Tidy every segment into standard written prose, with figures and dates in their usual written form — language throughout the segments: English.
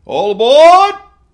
All aboard!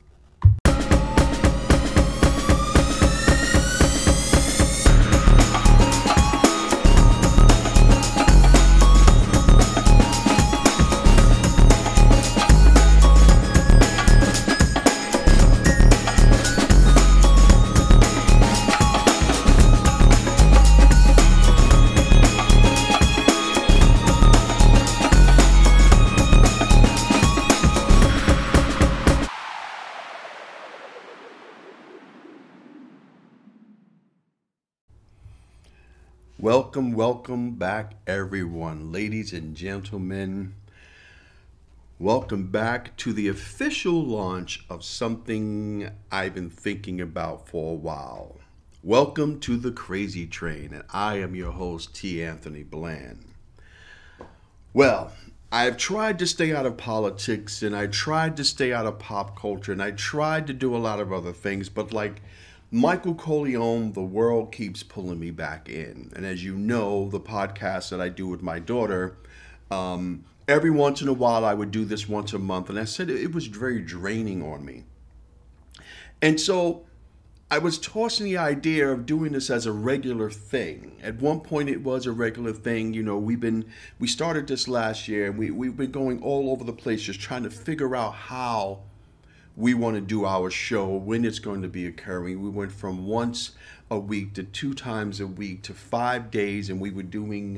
Welcome back, everyone. Ladies and gentlemen, welcome back to the official launch of something I've been thinking about for a while. Welcome to the Crazy Train, and I am your host, T. Anthony Bland. Well, I've tried to stay out of politics, and I tried to stay out of pop culture, and I tried to do a lot of other things, but like Michael Corleone, the world keeps pulling me back in. And as you know, the podcast that I do with my daughter, every once in a while I would do this once a month. And I said it was very draining on me. And so I was tossing the idea of doing this as a regular thing. At one point it was a regular thing. You know, we started this last year, and we've been going all over the place just trying to figure out how we want to do our show, when it's going to be occurring. We went from once a week to 2 times a week to 5 days, and we were doing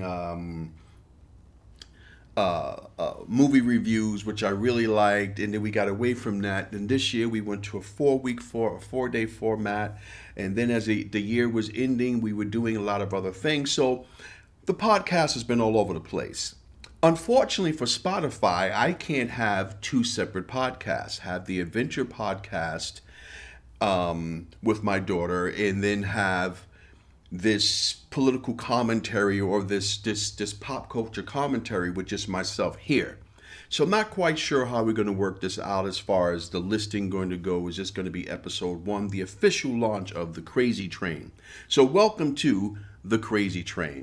movie reviews, which I really liked, and then we got away from that. And this year we went to a 4-day format, and then as the year was ending, we were doing a lot of other things. So the podcast has been all over the place. Unfortunately for Spotify, I can't have 2 separate podcasts. Have the adventure podcast with my daughter, and then have this political commentary or this pop culture commentary with just myself here. So I'm not quite sure how we're going to work this out as far as the listing going to go. Is this going to be episode 1, the official launch of the Crazy Train? So welcome to the Crazy Train.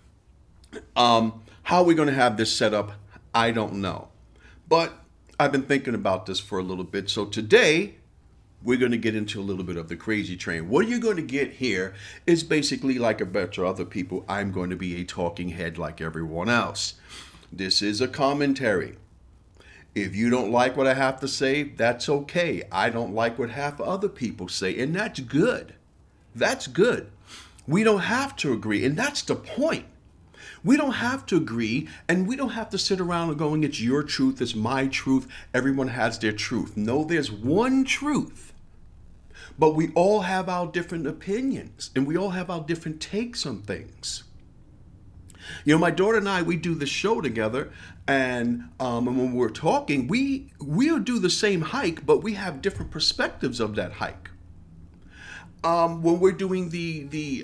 How we're going to have this set up, I don't know. But I've been thinking about this for a little bit. So today, we're going to get into a little bit of the Crazy Train. What you're going to get here is basically like a bunch of other people. I'm going to be a talking head like everyone else. This is a commentary. If you don't like what I have to say, that's okay. I don't like what half other people say, and that's good. That's good. We don't have to agree, and that's the point. We don't have to agree, and we don't have to sit around and going, it's your truth, it's my truth, everyone has their truth. No, there's one truth. But we all have our different opinions, and we all have our different takes on things. You know, my daughter and I, we do the show together, and when we're talking, we'll do the same hike, but we have different perspectives of that hike. When we're doing the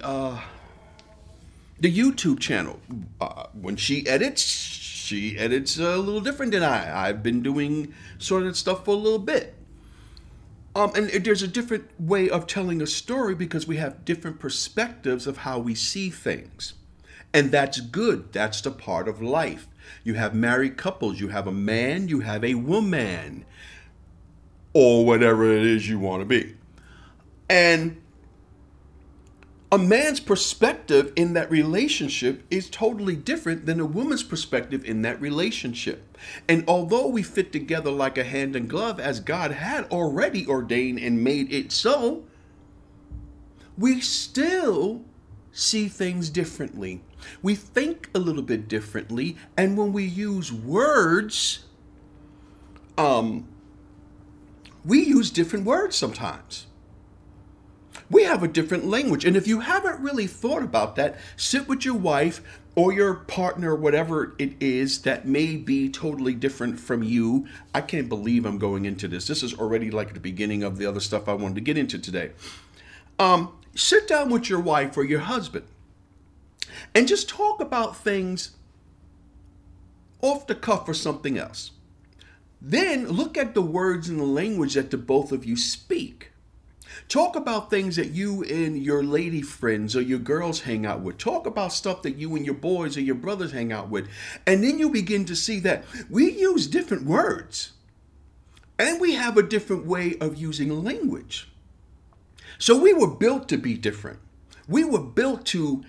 YouTube channel, when she edits a little different than I. I've been doing sort of stuff for a little bit. And there's a different way of telling a story because we have different perspectives of how we see things. And that's good. That's the part of life. You have married couples. You have a man. You have a woman. Or whatever it is you want to be. And a man's perspective in that relationship is totally different than a woman's perspective in that relationship. And although we fit together like a hand and glove as God had already ordained and made it so, we still see things differently. We think a little bit differently, and when we use words, we use different words sometimes. We have a different language. And if you haven't really thought about that, sit with your wife or your partner, whatever it is that may be totally different from you. I can't believe I'm going into this. This is already like the beginning of the other stuff I wanted to get into today. Sit down with your wife or your husband and just talk about things off the cuff or something else. Then look at the words and the language that the both of you speak. Talk about things that you and your lady friends or your girls hang out with. Talk about stuff that you and your boys or your brothers hang out with. And then you begin to see that we use different words. And we have a different way of using language. So we were built to be different. We were built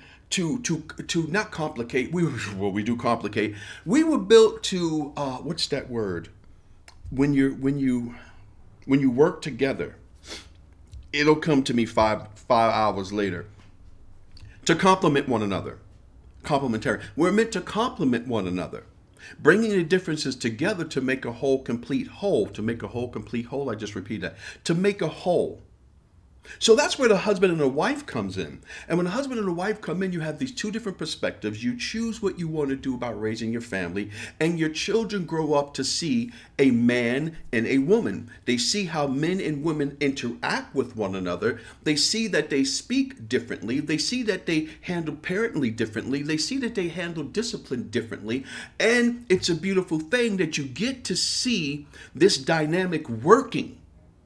to not complicate. We do complicate. We were built to what's that word? When you work together, it'll come to me five hours later. To complement one another. Complementary. We're meant to complement one another. Bringing the differences together to make a whole, complete whole. To make a whole, complete whole. I just repeat that. To make a whole. So that's where the husband and the wife comes in. And when the husband and the wife come in, you have these two different perspectives. You choose what you want to do about raising your family, and your children grow up to see a man and a woman. They see how men and women interact with one another. They see that they speak differently. They see that they handle parentally differently. They see that they handle discipline differently. And it's a beautiful thing that you get to see this dynamic working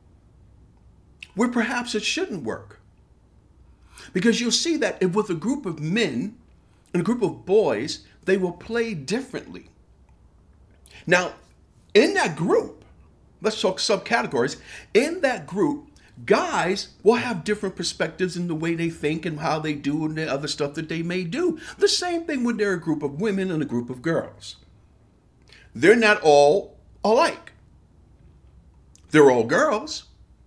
where perhaps it shouldn't work. Because you'll see that if with a group of men and a group of boys, they will play differently. Now, in that group, let's talk subcategories. In that group, guys will have different perspectives in the way they think and how they do and the other stuff that they may do. The same thing when they're a group of women and a group of girls. They're not all alike. They're all girls.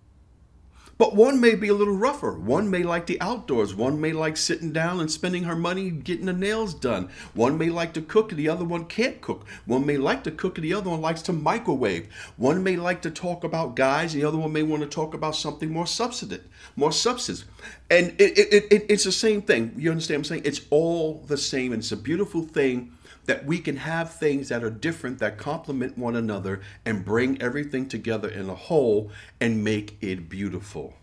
But one may be a little rougher. One may like the outdoors. One may like sitting down and spending her money getting the nails done. One may like to cook and the other one can't cook. One may like to cook and the other one likes to microwave. One may like to talk about guys. The other one may want to talk about something more substance. And it's the same thing. You understand what I'm saying? It's all the same. And it's a beautiful thing that we can have things that are different, that complement one another and bring everything together in a whole and make it beautiful.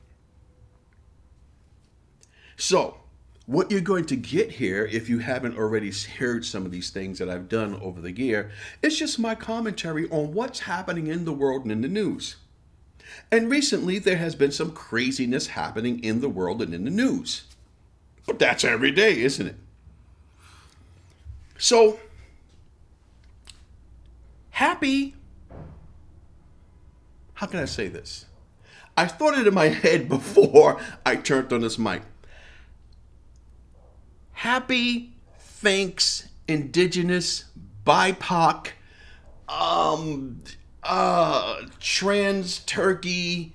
So, what you're going to get here, if you haven't already heard some of these things that I've done over the year, it's just my commentary on what's happening in the world and in the news. And recently, there has been some craziness happening in the world and in the news. But that's every day, isn't it? So, happy, how can I say this? I thought it in my head before I turned on this mic. Happy, thanks, Indigenous, BIPOC, trans turkey,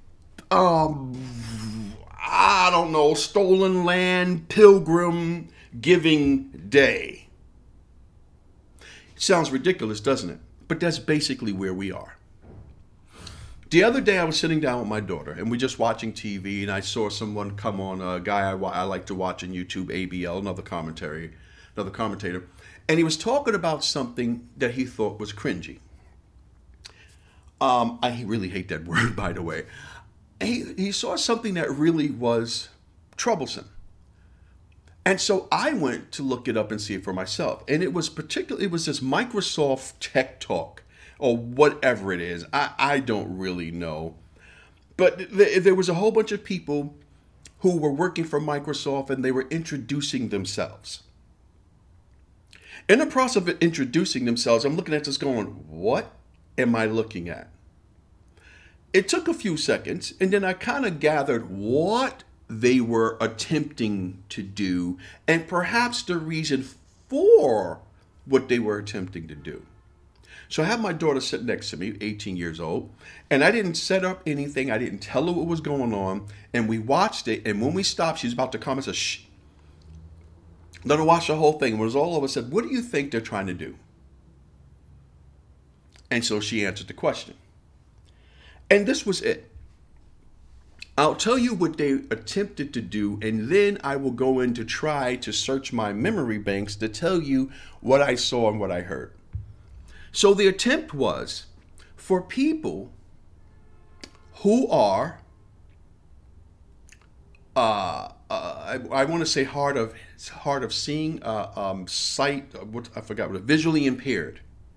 I don't know, stolen land, pilgrim giving day. Sounds ridiculous, doesn't it? But that's basically where we are. The other day I was sitting down with my daughter and we're just watching TV, and I saw someone come on, a guy I like to watch on YouTube, ABL, another commentator, and he was talking about something that he thought was cringy. I really hate that word, by the way. He saw something that really was troublesome. And so I went to look it up and see it for myself. And it was this Microsoft Tech Talk or whatever it is. I don't really know. But there was a whole bunch of people who were working for Microsoft and they were introducing themselves. In the process of introducing themselves, I'm looking at this going, what am I looking at? It took a few seconds and then I kind of gathered what they were attempting to do, and perhaps the reason for what they were attempting to do. So I have my daughter sit next to me, 18 years old, and I didn't set up anything. I didn't tell her what was going on, and we watched it, and when we stopped, she was about to comment, said, shh. Let her watch the whole thing. When it was all over, I said, what do you think they're trying to do? And so she answered the question. And this was it. I'll tell you what they attempted to do, and then I will go in to try to search my memory banks to tell you what I saw and what I heard. So the attempt was for people who are, I want to say hard of seeing, visually impaired.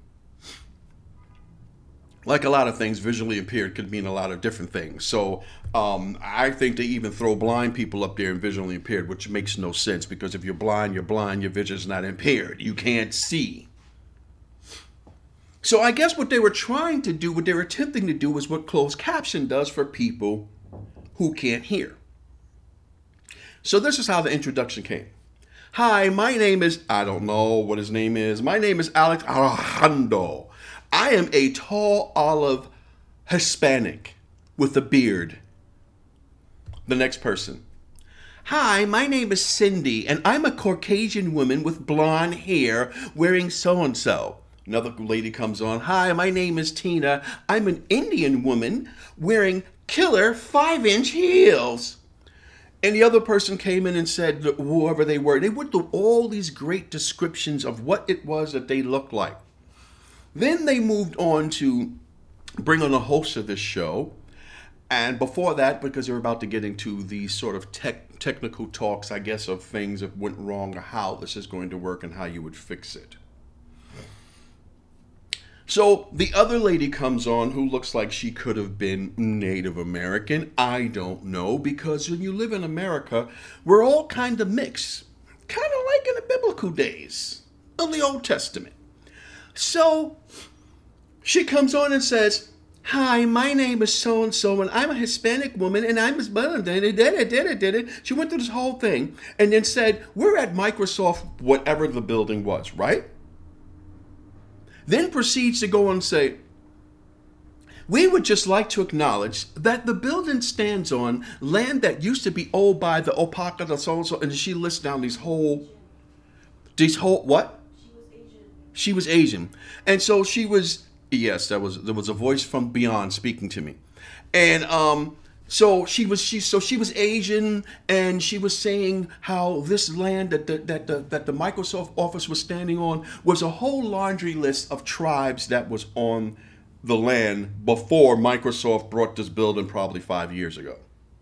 Like a lot of things, visually impaired could mean a lot of different things. So I think they even throw blind people up there in visually impaired, which makes no sense because if you're blind, your vision's not impaired. You can't see. So I guess what they were trying to do, what they were attempting to do, was what closed caption does for people who can't hear. So this is how the introduction came. Hi, my name is, I don't know what his name is. My name is Alex Alejandro. I am a tall olive Hispanic with a beard. The next person. Hi, my name is Cindy, and I'm a Caucasian woman with blonde hair wearing so-and-so. Another lady comes on. Hi, my name is Tina. I'm an Indian woman wearing killer 5-inch heels. And the other person came in and said, whoever they were, they went through all these great descriptions of what it was that they looked like. Then they moved on to bring on a host of this show. And before that, because they were about to get into these sort of technical talks, I guess, of things that went wrong or how this is going to work and how you would fix it. So the other lady comes on who looks like she could have been Native American. I don't know, because when you live in America, we're all kind of mixed. Kind of like in the biblical days of the Old Testament. So she comes on and says, hi, my name is so-and-so, and I'm a Hispanic woman, and I'm as She went through this whole thing and then said, we're at Microsoft, whatever the building was, right? Then proceeds to go on and say, we would just like to acknowledge that the building stands on land that used to be owned by the Opaka, the so-and-so, and she lists down these whole, what? She was Asian. And so she was, yes, there was a voice from beyond speaking to me. And so she was Asian, and she was saying how this land that the Microsoft office was standing on was a whole laundry list of tribes that was on the land before Microsoft brought this building probably 5 years ago.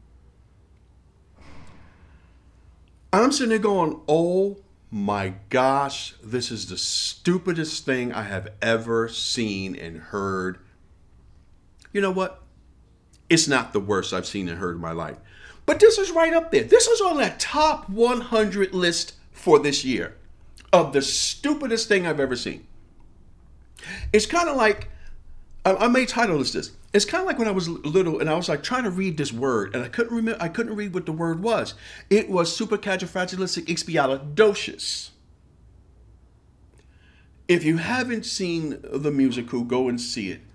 I'm sitting there going, oh my gosh, this is the stupidest thing I have ever seen and heard. You know what? It's not the worst I've seen and heard in my life. But this is right up there. This is on that top 100 list for this year of the stupidest thing I've ever seen. It's kind of like, I may title this. It's kind of like when I was little and I was like trying to read this word and I couldn't read what the word was. It was supercalifragilisticexpialidocious. If you haven't seen the musical, go and see it.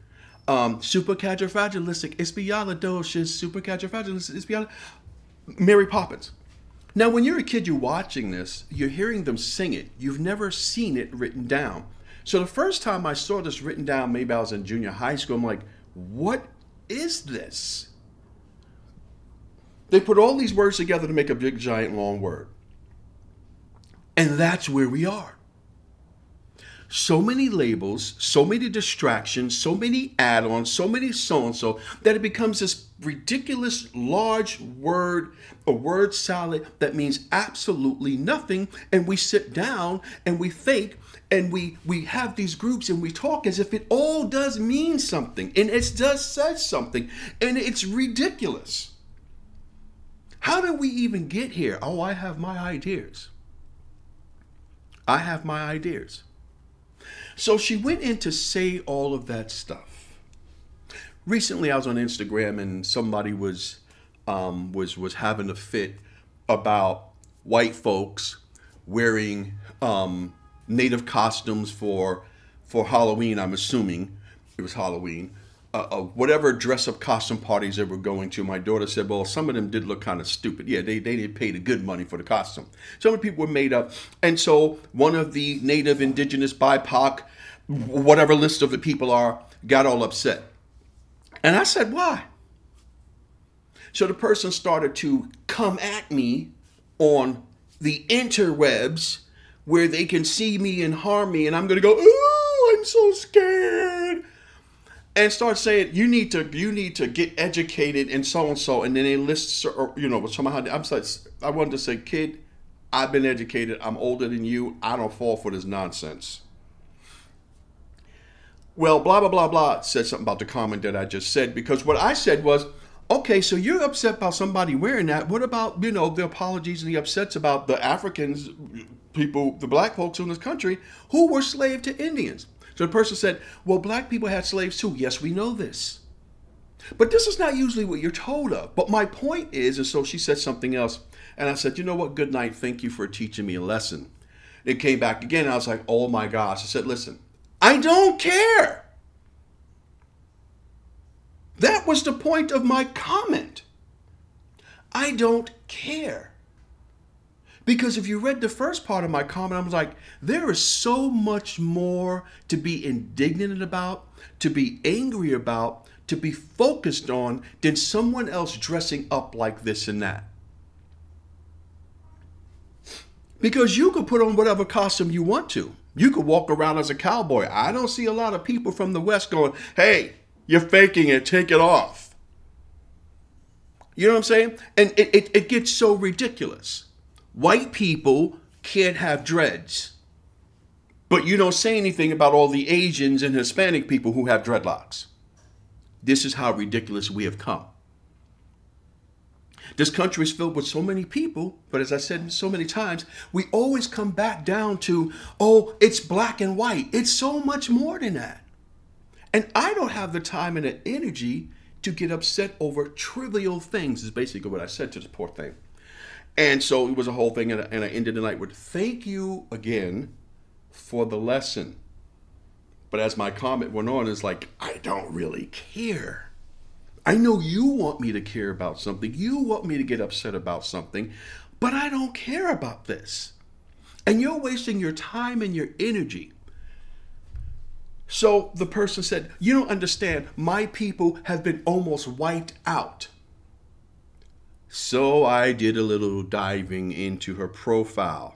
Supercalifragilisticexpialidocious. Mary Poppins. Now, when you're a kid, you're watching this, you're hearing them sing it. You've never seen it written down. So the first time I saw this written down, maybe I was in junior high school, I'm like, what is this? They put all these words together to make a big, giant, long word. And that's where we are. So many labels, so many distractions, so many add-ons, so many so-and-so, that it becomes this ridiculous large word, a word salad that means absolutely nothing. And we sit down and we think and we have these groups and we talk as if it all does mean something. And it does say something. And it's ridiculous. How did we even get here? Oh, I have my ideas. I have my ideas. So she went in to say all of that stuff. Recently, I was on Instagram and somebody was having a fit about white folks wearing native costumes for Halloween. I'm assuming it was Halloween. Whatever dress-up costume parties they were going to. My daughter said, well, some of them did look kind of stupid. Yeah, they didn't pay the good money for the costume. Some of the people were made up. And so one of the native, indigenous, BIPOC, whatever list of the people are, got all upset. And I said, why? So the person started to come at me on the interwebs where they can see me and harm me. And I'm going to go, oh, I'm so scared. And start saying, you need to get educated and so and so, and then they list, somehow. I wanted to say, kid, I've been educated. I'm older than you. I don't fall for this nonsense. Well, blah blah blah blah said something about the comment that I just said, because what I said was, okay, so you're upset about somebody wearing that. What about the apologies and the upsets about the Africans, people, the black folks in this country who were slave to Indians? So the person said, well, black people had slaves too. Yes, we know this. But this is not usually what you're told of. But my point is, and so she said something else. And I said, you know what? Good night. Thank you for teaching me a lesson. It came back again. And I was like, oh my gosh. I said, listen, I don't care. That was the point of my comment. I don't care. Because if you read the first part of my comment, I was like, there is so much more to be indignant about, to be angry about, to be focused on than someone else dressing up like this and that. Because you could put on whatever costume you want to. You could walk around as a cowboy. I don't see a lot of people from the West going, hey, you're faking it, take it off. You know what I'm saying? And it gets so ridiculous. White people can't have dreads. But you don't say anything about all the Asians and Hispanic people who have dreadlocks. This is how ridiculous we have come. This country is filled with so many people, but as I said so many times, we always come back down to, oh, it's black and white. It's so much more than that. And I don't have the time and the energy to get upset over trivial things, is basically what I said to this poor thing. And so it was a whole thing, and I ended the night with, thank you again for the lesson. But as my comment went on, it's like, I don't really care. I know you want me to care about something. You want me to get upset about something, but I don't care about this. And you're wasting your time and your energy. So the person said, you don't understand. My people have been almost wiped out. So I did a little diving into her profile.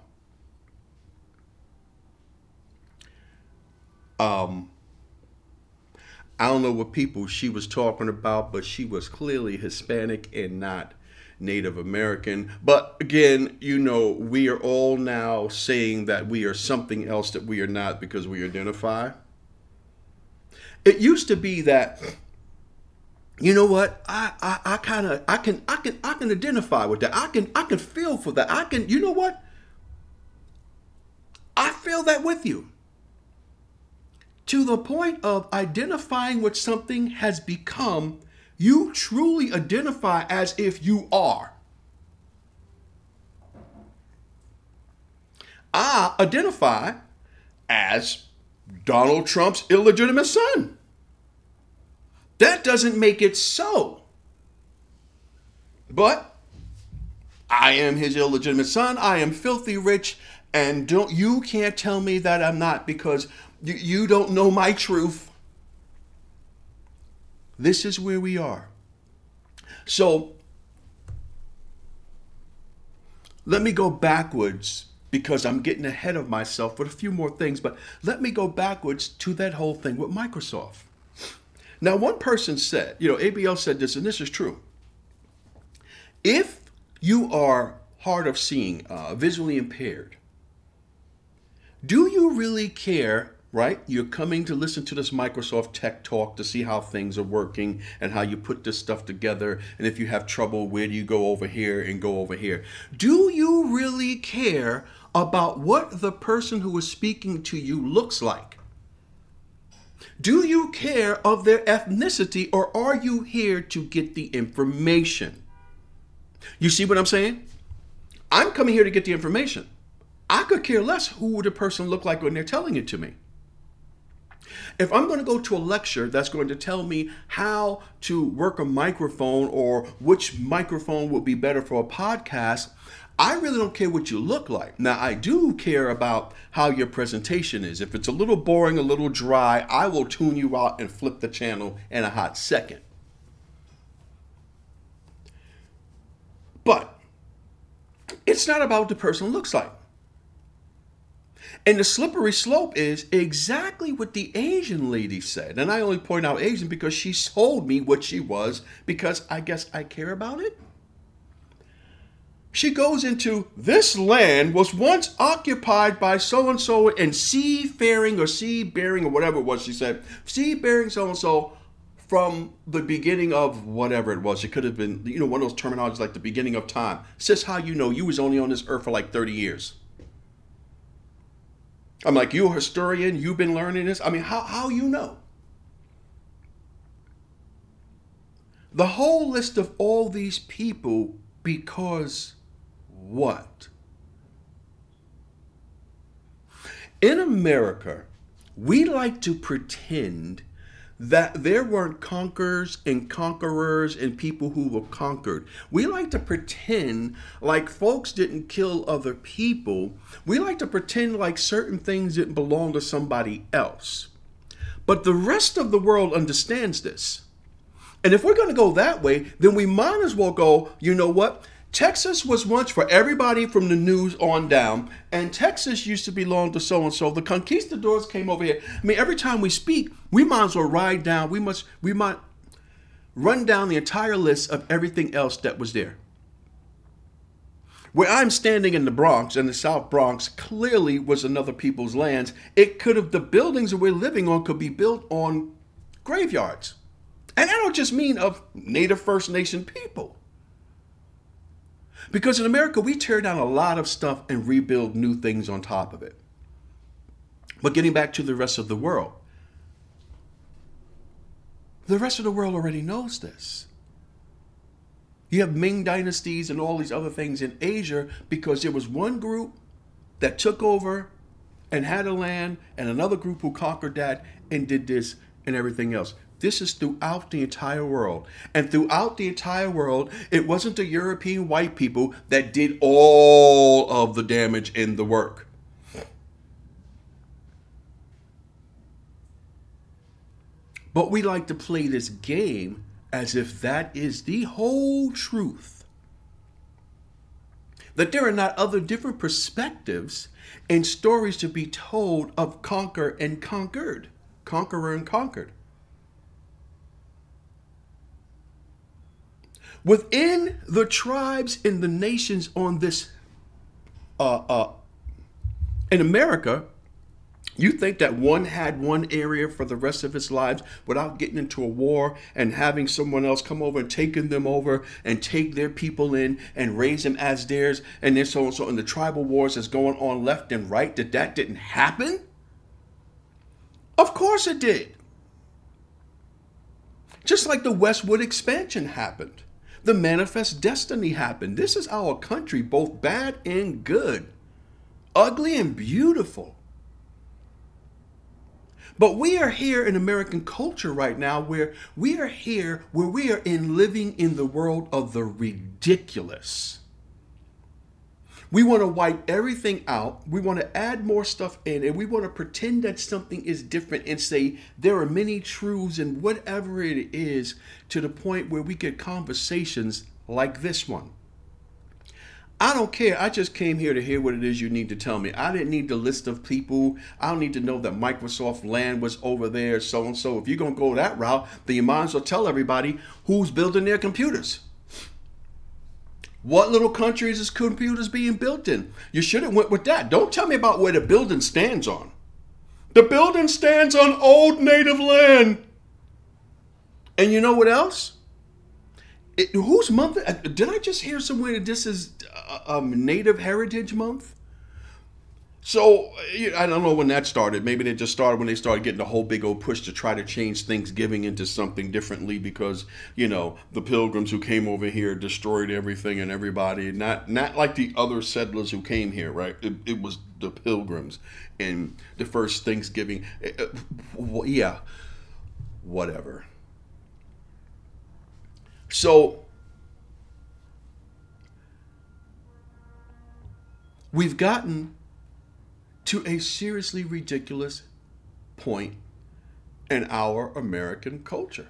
I don't know what people she was talking about, but she was clearly Hispanic and not Native American. But again, you know, we are all now saying that we are something else that we are not because we identify. It used to be that, you know what, I can identify with that. I can feel for that. You know what? I feel that with you. To the point of identifying with something has become, you truly identify as if you are. I identify as Donald Trump's illegitimate son. That doesn't make it so. But I am his illegitimate son. I am filthy rich, and you can't tell me that I'm not, because you don't know my truth. This is where we are. So let me go backwards, because I'm getting ahead of myself with a few more things, but let me go backwards to that whole thing with Microsoft. Now, one person said, ABL said this, and this is true. If you are hard of seeing, visually impaired, do you really care, right? You're coming to listen to this Microsoft Tech Talk to see how things are working and how you put this stuff together. And if you have trouble, where do you go over here and go over here? Do you really care about what the person who is speaking to you looks like? Do you care of their ethnicity, or are you here to get the information? You see what I'm saying? I'm coming here to get the information. I could care less who the person look like when they're telling it to me. If I'm going to go to a lecture that's going to tell me how to work a microphone or which microphone would be better for a podcast, I really don't care what you look like. Now, I do care about how your presentation is. If it's a little boring, a little dry, I will tune you out and flip the channel in a hot second. But it's not about what the person looks like. And the slippery slope is exactly what the Asian lady said. And I only point out Asian because she told me what she was, because I guess I care about it. She goes into, this land was once occupied by so-and-so and seafaring or sea-bearing or whatever it was she said. Sea-bearing so-and-so from the beginning of whatever it was. It could have been, one of those terminologies like the beginning of time. Says how you know you was only on this earth for like 30 years. I'm like, you're a historian, you've been learning this. I mean, how you know? The whole list of all these people, because what? In America, we like to pretend that there weren't conquerors and conquerors and people who were conquered. We like to pretend like folks didn't kill other people. We like to pretend like certain things didn't belong to somebody else. But the rest of the world understands this. And if we're going to go that way, then we might as well go, you know what? Texas was once for everybody from the news on down, and Texas used to belong to so-and-so. The conquistadors came over here. I mean, every time we speak, we might as well ride down. We might run down the entire list of everything else that was there. Where I'm standing in the Bronx, in the South Bronx, clearly was another people's lands. The buildings that we're living on could be built on graveyards. And I don't just mean of Native First Nation people. Because in America, we tear down a lot of stuff and rebuild new things on top of it. But getting back to the rest of the world already knows this. You have Ming dynasties and all these other things in Asia because there was one group that took over and had a land and another group who conquered that and did this and everything else. This is throughout the entire world. And throughout the entire world, it wasn't the European white people that did all of the damage in the work. But we like to play this game as if that is the whole truth. That there are not other different perspectives and stories to be told of conquer and conquered, conqueror and conquered. Within the tribes and the nations on this, in America, you think that one had one area for the rest of its lives without getting into a war and having someone else come over and taking them over and take their people in and raise them as theirs and then so and so, and the tribal wars that's going on left and right, that didn't happen? Of course it did. Just like the Westward expansion happened. The manifest destiny happened. This is our country, both bad and good, ugly and beautiful. But we are here in American culture right now where we are living in the world of the ridiculous. We want to wipe everything out. We want to add more stuff in, and we want to pretend that something is different and say there are many truths and whatever it is, to the point where we get conversations like this one. I don't care. I just came here to hear what it is you need to tell me. I didn't need the list of people. I don't need to know that Microsoft land was over there, so and so. If you're going to go that route, then you might as well tell everybody who's building their computers. What little countries is computers being built in? You should have went with that. Don't tell me about where the building stands on. The building stands on old native land. And you know what else? Whose month? Did I just hear somewhere that this is Native Heritage Month? So, I don't know when that started. Maybe they just started when they started getting the whole big old push to try to change Thanksgiving into something differently because, the pilgrims who came over here destroyed everything and everybody. Not like the other settlers who came here, right? It was the pilgrims and the first Thanksgiving. Yeah, whatever. So, we've gotten to a seriously ridiculous point in our American culture.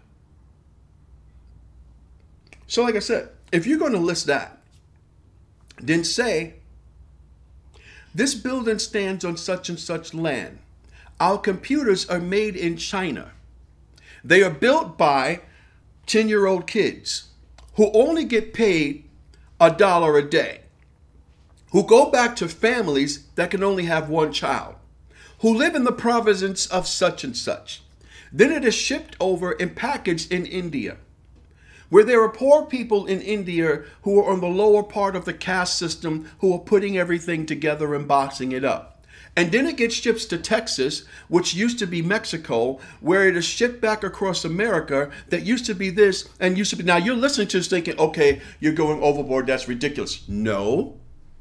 So like I said, if you're going to list that, then say, this building stands on such and such land. Our computers are made in China. They are built by 10-year-old kids who only get paid $1 a day, who go back to families that can only have one child, who live in the province of such and such. Then it is shipped over and packaged in India, where there are poor people in India who are on the lower part of the caste system who are putting everything together and boxing it up. And then it gets shipped to Texas, which used to be Mexico, where it is shipped back across America that used to be this and used to be. Now you're listening to this thinking, okay, you're going overboard. That's ridiculous. No.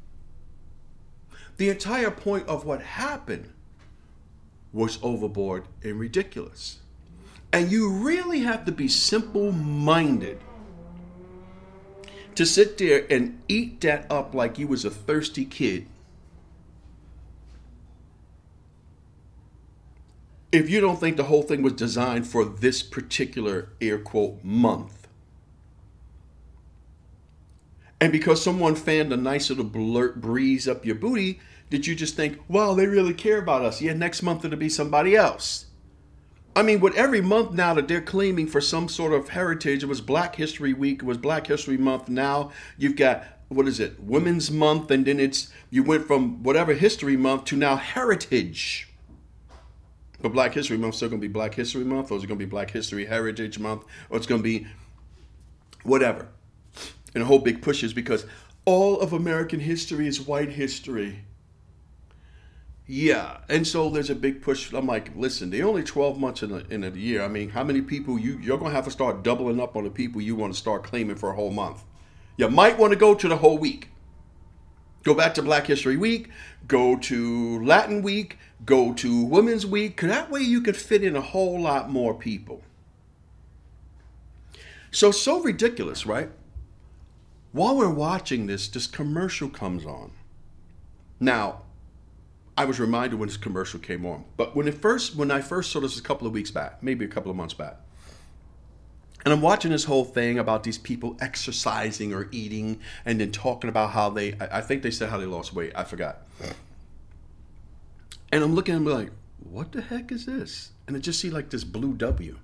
The entire point of what happened was overboard and ridiculous. And you really have to be simple-minded to sit there and eat that up like you was a thirsty kid. If you don't think the whole thing was designed for this particular air quote month. And because someone fanned a nice little breeze up your booty, did you just think, wow, they really care about us? Yeah, next month it'll be somebody else. I mean, with every month now that they're claiming for some sort of heritage, it was Black History Week, it was Black History Month. Now you've got, what is it, Women's Month, and then you went from whatever History Month to now Heritage. But Black History Month is still going to be Black History Month, or is it going to be Black History Heritage Month, or it's going to be whatever. And the whole big push is because all of American history is white history. Yeah, and so there's a big push. I'm like, listen, there are only 12 months in a year. I mean, how many people you're going to have to start doubling up on the people you want to start claiming for a whole month. You might want to go to the whole week. Go back to Black History Week, go to Latin Week, go to Women's Week. That way you could fit in a whole lot more people. So ridiculous, right? While we're watching this commercial comes on. Now, I was reminded when this commercial came on, but when I first saw this a couple of weeks back, maybe a couple of months back, and I'm watching this whole thing about these people exercising or eating and then talking about how I think they said how they lost weight. I forgot. And I'm looking at them like, what the heck is this? And I just see like this blue W.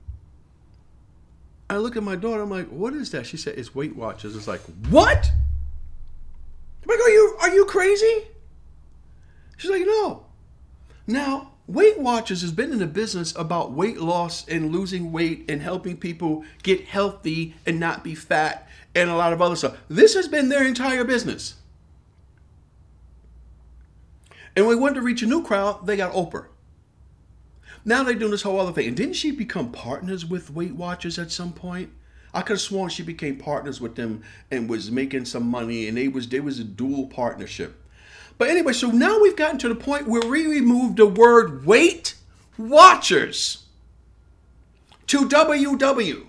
I look at my daughter, I'm like, what is that? She said, it's Weight Watchers. It's like, what? I'm like, are you crazy? She's like, no. Now, Weight Watchers has been in the business about weight loss and losing weight and helping people get healthy and not be fat and a lot of other stuff. This has been their entire business. And when we wanted to reach a new crowd, they got Oprah. Now they're doing this whole other thing. And didn't she become partners with Weight Watchers at some point? I could have sworn she became partners with them and was making some money, and there was a dual partnership. But anyway, so now we've gotten to the point where we removed the word Weight Watchers to WW.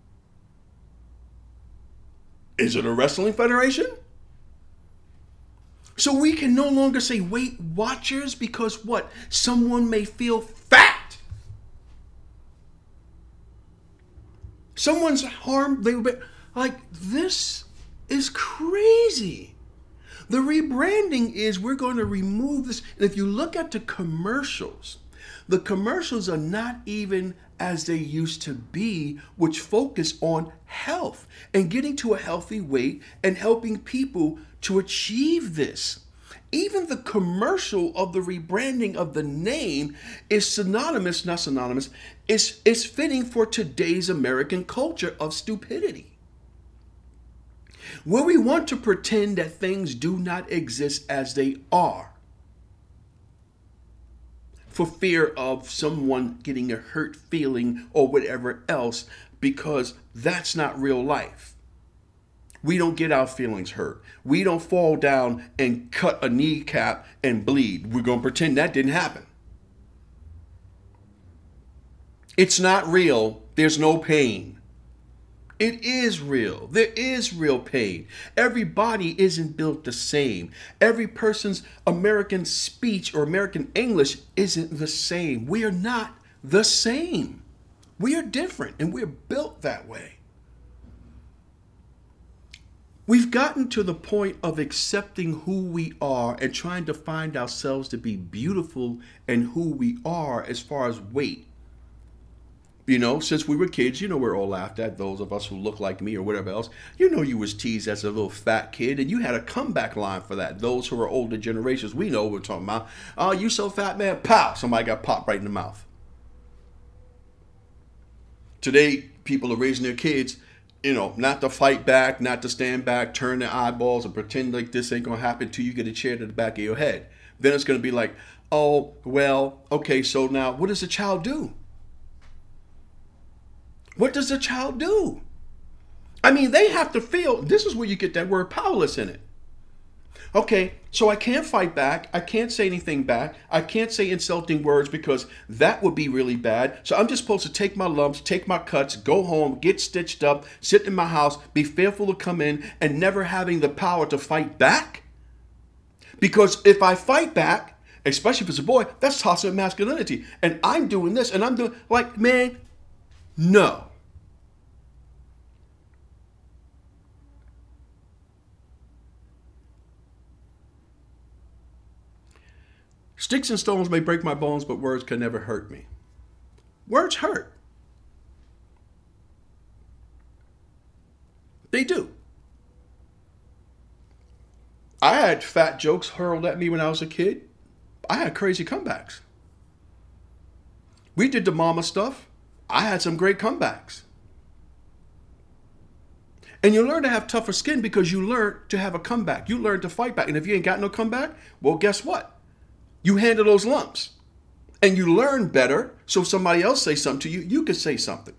Is it a wrestling federation? So we can no longer say Weight Watchers because what? Someone may feel fat. Someone's harmed. Like, this is crazy. The rebranding is we're going to remove this. And if you look at the commercials are not even as they used to be, which focus on health and getting to a healthy weight and helping people to achieve this. Even the commercial of the rebranding of the name is is fitting for today's American culture of stupidity, where we want to pretend that things do not exist as they are for fear of someone getting a hurt feeling or whatever else, because that's not real life. We don't get our feelings hurt. We don't fall down and cut a kneecap and bleed. We're going to pretend that didn't happen. It's not real. There's no pain. It is real. There is real pain. Every body isn't built the same. Every person's American speech or American English isn't the same. We are not the same. We are different, and we're built that way. We've gotten to the point of accepting who we are and trying to find ourselves to be beautiful in who we are as far as weight. You know, since we were kids, we're all laughed at, those of us who look like me or whatever else. You was teased as a little fat kid, and you had a comeback line for that. Those who are older generations, we know what we're talking about. Oh, you so fat, man. Pow! Somebody got popped right in the mouth. Today, people are raising their kids, not to fight back, not to stand back, turn their eyeballs and pretend like this ain't going to happen until you get a chair to the back of your head. Then it's going to be like, Oh, well, okay, so now what does a child do? What does a child do? I mean, they have to feel, this is where you get that word powerless in it. Okay, so I can't fight back. I can't say anything back. I can't say insulting words because that would be really bad. So I'm just supposed to take my lumps, take my cuts, go home, get stitched up, sit in my house, be fearful to come in, and never having the power to fight back? Because if I fight back, especially if it's a boy, that's toxic masculinity. And I'm doing this and I'm doing, like, man, no. Sticks and stones may break my bones, but words can never hurt me. Words hurt. They do. I had fat jokes hurled at me when I was a kid. I had crazy comebacks. We did the mama stuff. I had some great comebacks. And you learn to have tougher skin because you learn to have a comeback. You learn to fight back. And if you ain't got no comeback, well, guess what? You handle those lumps. And you learn better, so if somebody else say something to you, you could say something.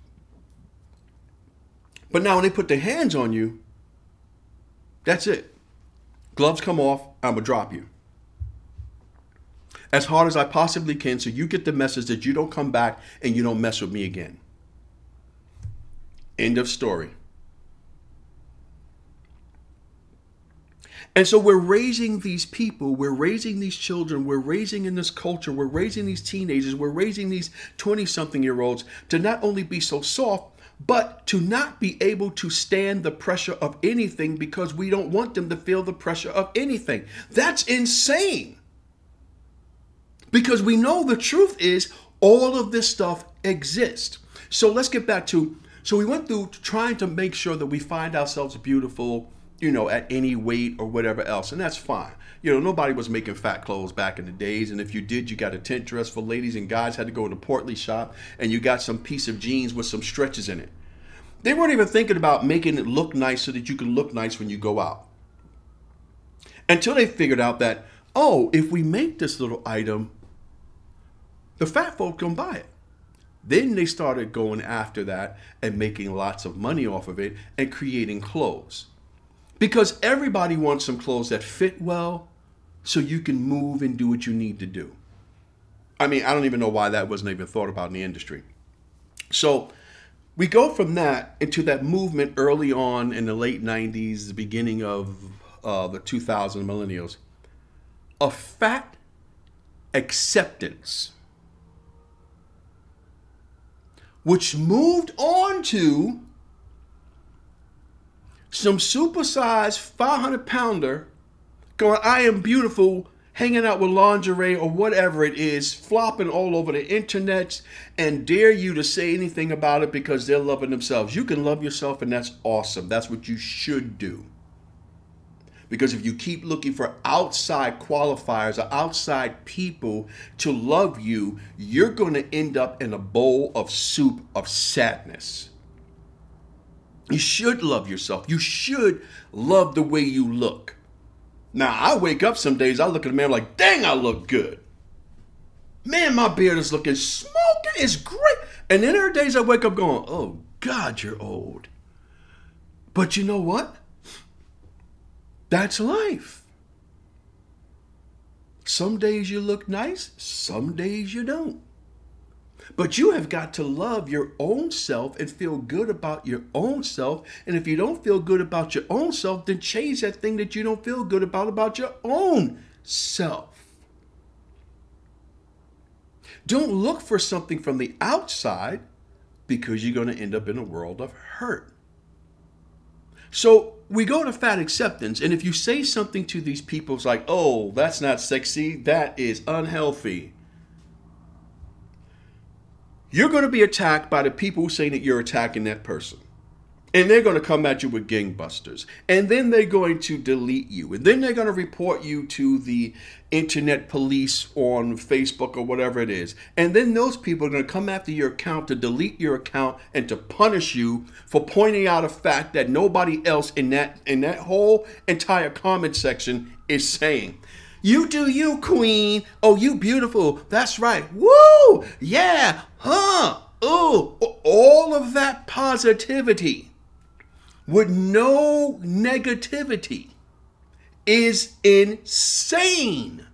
But now when they put their hands on you, that's it. Gloves come off, I'm going to drop you. As hard as I possibly can so you get the message that you don't come back and you don't mess with me again. End of story. And so we're raising these people, we're raising these children, we're raising in this culture, we're raising these teenagers, we're raising these 20-something-year-olds to not only be so soft, but to not be able to stand the pressure of anything because we don't want them to feel the pressure of anything. That's insane. Because we know the truth is all of this stuff exists. So let's get back to, so we went through trying to make sure that we find ourselves beautiful, at any weight or whatever else. And that's fine. Nobody was making fat clothes back in the days. And if you did, you got a tent dress for ladies, and guys had to go to Portly shop and you got some piece of jeans with some stretches in it. They weren't even thinking about making it look nice so that you can look nice when you go out. Until they figured out that, oh, if we make this little item, the fat folk can buy it. Then they started going after that and making lots of money off of it and creating clothes. Because everybody wants some clothes that fit well so you can move and do what you need to do. I mean, I don't even know why that wasn't even thought about in the industry. So we go from that into that movement early on in the late 90s, the beginning of the 2000 millennials, of fat acceptance, which moved on to some supersized 500-pounder going, I am beautiful, hanging out with lingerie or whatever it is, flopping all over the internet, and dare you to say anything about it because they're loving themselves. You can love yourself, and that's awesome. That's what you should do. Because if you keep looking for outside qualifiers or outside people to love you, you're going to end up in a bowl of soup of sadness. You should love yourself. You should love the way you look. Now, I wake up some days, I look at a man like, dang, I look good. Man, my beard is looking smoking. It's great. And then there are days I wake up going, oh, God, you're old. But you know what? That's life. Some days you look nice, some days you don't. But you have got to love your own self and feel good about your own self. And if you don't feel good about your own self, then change that thing that you don't feel good about your own self. Don't look for something from the outside because you're going to end up in a world of hurt. So we go to fat acceptance. And if you say something to these people, it's like, oh, that's not sexy. That is unhealthy. You're going to be attacked by the people who say that you're attacking that person. And they're going to come at you with gangbusters. And then they're going to delete you. And then they're going to report you to the internet police on Facebook or whatever it is. And then those people are going to come after your account to delete your account and to punish you for pointing out a fact that nobody else in that whole entire comment section is saying. You do you, queen. Oh, you beautiful. That's right. Woo! Yeah. Huh. Oh, all of that positivity with no negativity is insane.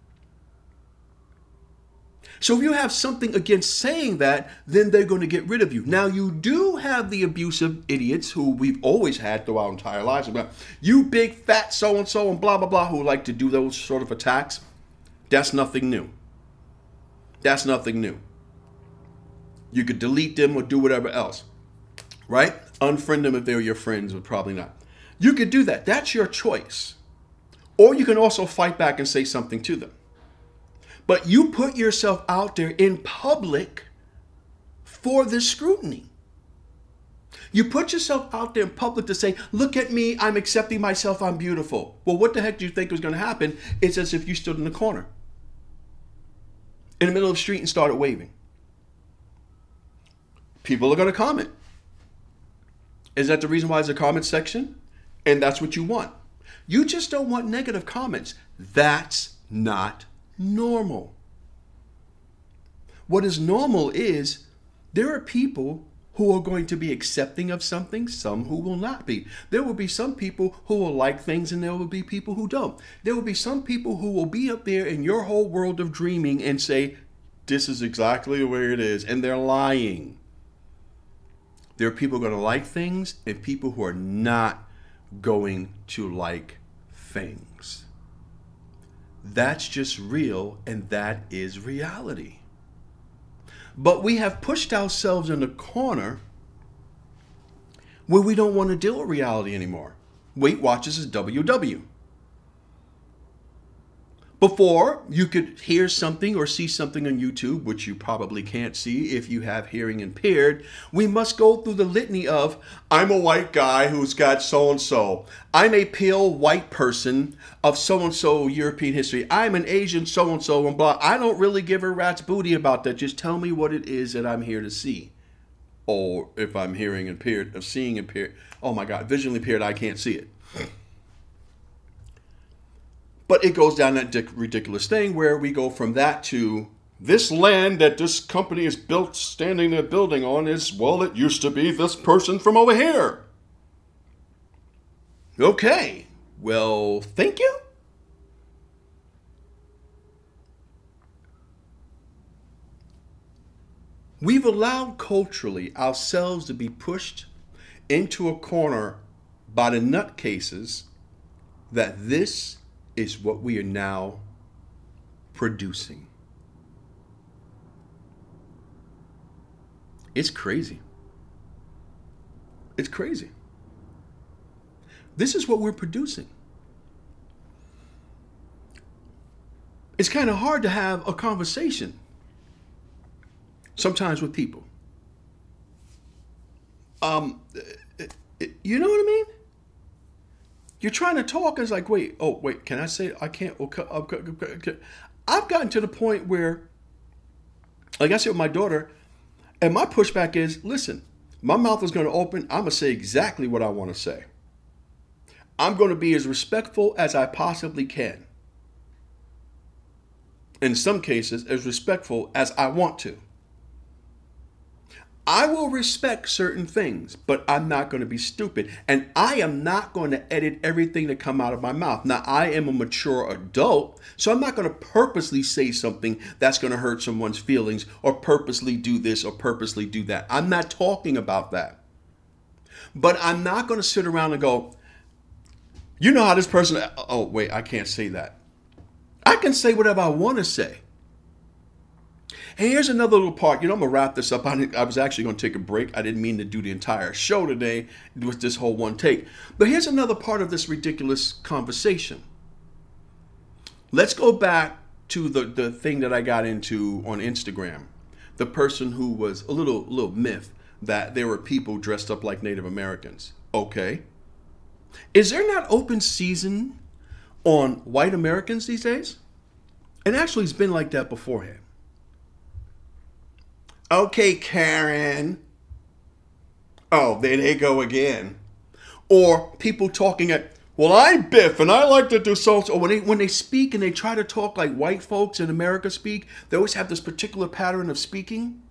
So if you have something against saying that, then they're going to get rid of you. Now, you do have the abusive idiots who we've always had through our entire lives. About you big fat so-and-so and blah, blah, blah, who like to do those sort of attacks. That's nothing new. That's nothing new. You could delete them or do whatever else, right? Unfriend them if they're your friends, but probably not. You could do that. That's your choice. Or you can also fight back and say something to them. But you put yourself out there in public for this scrutiny. You put yourself out there in public to say, look at me, I'm accepting myself, I'm beautiful. Well, what the heck do you think was going to happen? It's as if you stood in the corner, in the middle of the street and started waving. People are going to comment. Is that the reason why there's a comment section? And that's what you want. You just don't want negative comments. That's not normal. What is normal is there are people who are going to be accepting of something, some who will not be. There will be some people who will like things and there will be people who don't. There will be some people who will be up there in your whole world of dreaming and say, this is exactly the way it is, and they're lying. There are people who are going to like things and people who are not going to like things. That's just real, and that is reality. But we have pushed ourselves in a corner where we don't want to deal with reality anymore. Weight Watchers is WW. Before, you could hear something or see something on YouTube, which you probably can't see if you have hearing impaired. We must go through the litany of, I'm a white guy who's got so-and-so. I'm a pale white person of so-and-so European history. I'm an Asian so-and-so and blah. I don't really give a rat's booty about that. Just tell me what it is that I'm here to see. Or if I'm hearing impaired, of seeing impaired. Oh my God, visually impaired, I can't see it. But it goes down that ridiculous thing where we go from that to this land that this company is built, standing there building on is, well, it used to be this person from over here. Okay, well, thank you. We've allowed culturally ourselves to be pushed into a corner by the nutcases that this is what we are now producing. It's crazy. It's crazy. This is what we're producing. It's kind of hard to have a conversation sometimes with people. You know what I mean? You're trying to talk, and it's like, wait, can I say, I can't, I've gotten to the point where, like I said with my daughter, and my pushback is, listen, my mouth is going to open, I'm going to say exactly what I want to say. I'm going to be as respectful as I possibly can. In some cases, as respectful as I want to. I will respect certain things, but I'm not going to be stupid. And I am not going to edit everything that come out of my mouth. Now, I am a mature adult, so I'm not going to purposely say something that's going to hurt someone's feelings or purposely do this or purposely do that. I'm not talking about that. But I'm not going to sit around and go, you know how this person, oh, wait, I can't say that. I can say whatever I want to say. Hey, here's another little part. I'm going to wrap this up. I was actually going to take a break. I didn't mean to do the entire show today with this whole one take. But here's another part of this ridiculous conversation. Let's go back to the thing that I got into on Instagram. The person who was a little myth that there were people dressed up like Native Americans. Okay. Is there not open season on white Americans these days? And actually, it's been like that beforehand. Okay, Karen. Oh, there they go again. Or people talking at, Well, I'm Biff, and I like to do so. Or when they speak and they try to talk like white folks in America speak, they always have this particular pattern of speaking.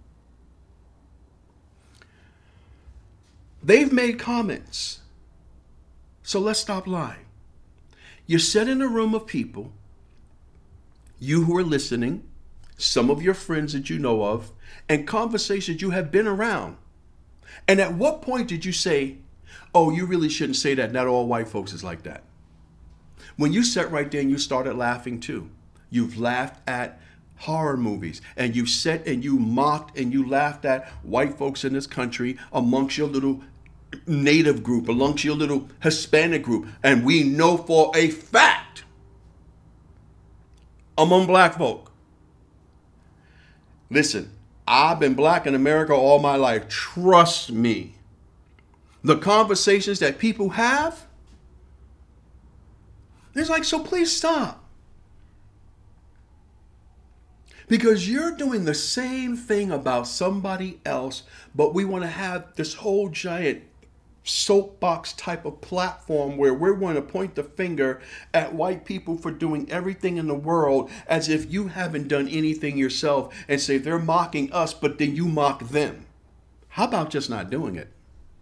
They've made comments. So let's stop lying. You're set in a room of people, you who are listening, some of your friends that you know of, and conversations you have been around. And at what point did you say, oh, you really shouldn't say that, not all white folks is like that? When you sat right there and you started laughing too. You've laughed at horror movies, and you've sat and you mocked and you laughed at white folks in this country amongst your little native group, amongst your little Hispanic group. And we know for a fact among black folk. Listen, I've been black in America all my life. Trust me. The conversations that people have, it's like, so please stop. Because you're doing the same thing about somebody else, but we want to have this whole giant soapbox type of platform where we're going to point the finger at white people for doing everything in the world as if you haven't done anything yourself, and say they're mocking us, but then you mock them. How about just not doing it?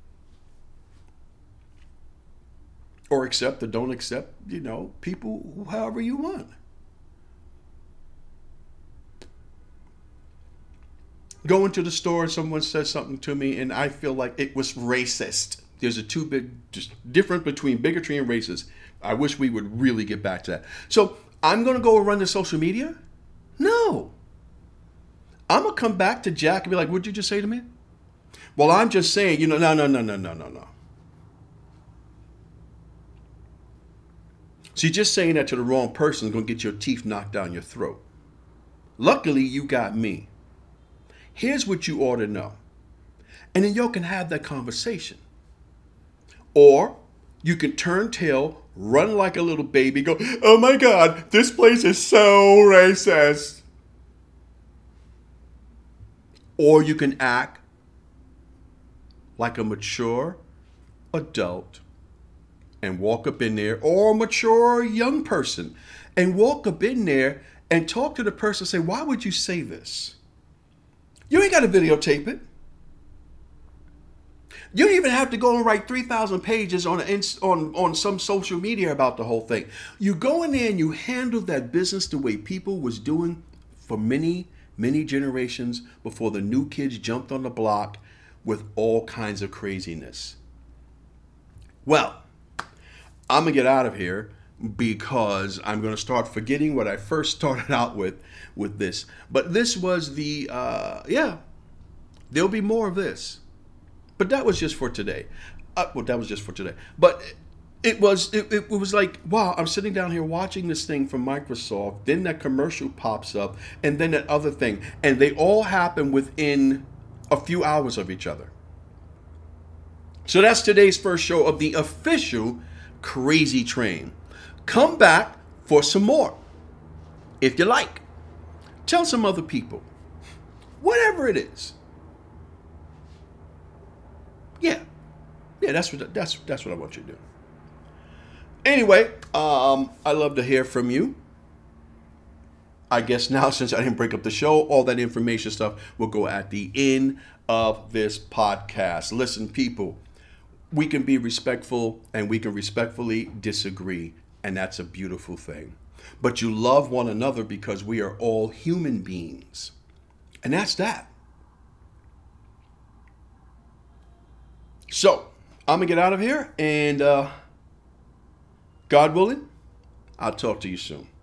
Or accept or don't accept, people however you want. Go into the store and someone says something to me and I feel like it was racist. There's a just difference between bigotry and racist. I wish we would really get back to that. So I'm going to go and run the social media? No. I'm going to come back to Jack and be like, what'd you just say to me? Well, I'm just saying, no. See, just saying that to the wrong person is going to get your teeth knocked down your throat. Luckily, you got me. Here's what you ought to know. And then y'all can have that conversation. Or you can turn tail, run like a little baby, go, oh my God, this place is so racist. Or you can act like a mature adult and walk up in there, or a mature young person, and walk up in there and talk to the person and say, why would you say this? You ain't got to videotape it. You don't even have to go and write 3,000 pages on some social media about the whole thing. You go in there and you handle that business the way people was doing for many, many generations before the new kids jumped on the block with all kinds of craziness. Well, I'm going to get out of here because I'm going to start forgetting what I first started out with this. But this was there'll be more of this. But that was just for today. But it was like, wow, I'm sitting down here watching this thing from Microsoft. Then that commercial pops up, and then that other thing. And they all happen within a few hours of each other. So that's today's first show of the official Crazy Train. Come back for some more. If you like, tell some other people. Whatever it is. Yeah, that's what I want you to do. Anyway, I love to hear from you. I guess now, since I didn't break up the show, all that information stuff will go at the end of this podcast. Listen, people, we can be respectful and we can respectfully disagree, and that's a beautiful thing. But you love one another because we are all human beings, and that's that. So, I'm going to get out of here, and God willing, I'll talk to you soon.